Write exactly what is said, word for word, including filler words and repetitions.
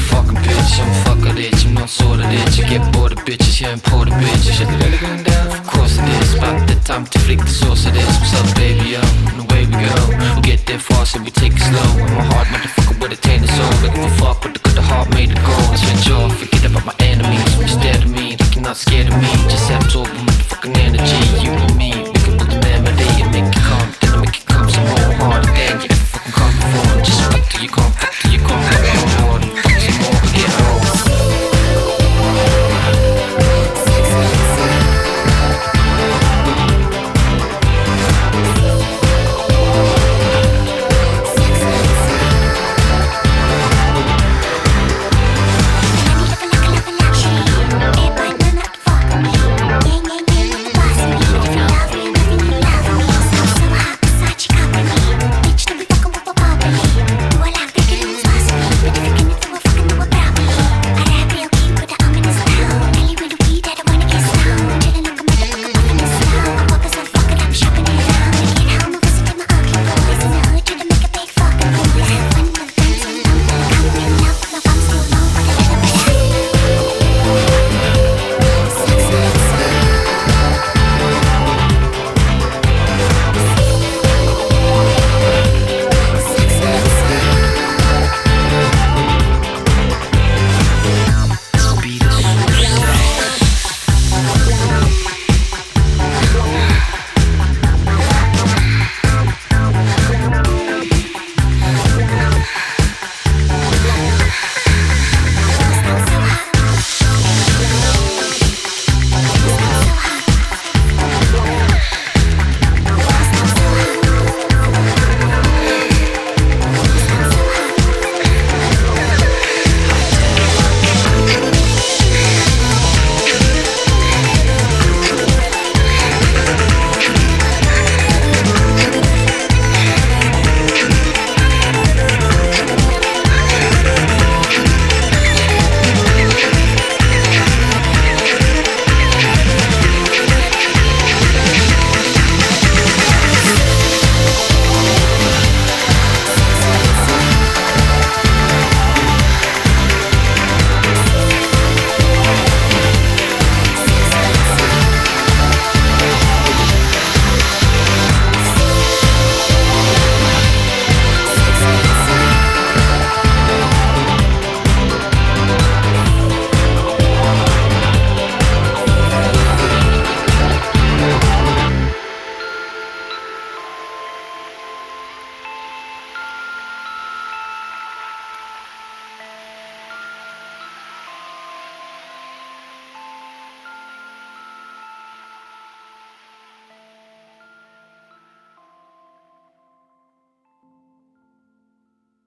fucking bitch, I'm a fucker bitch, I'm not sort of bitch. You get bored of bitches, yeah, import a bitch. Shit, really going down? Of course it is. About the time to flick the source of this. What's up, baby, yo? And away we go. We'll get there fast and we take it slow. I'm a hard motherfucker with a tainted soul. Looking for fuck, but the good the heart made it go. I switch off, forget about my enemies. When you stare at me, like you're not scared of me. Just absorb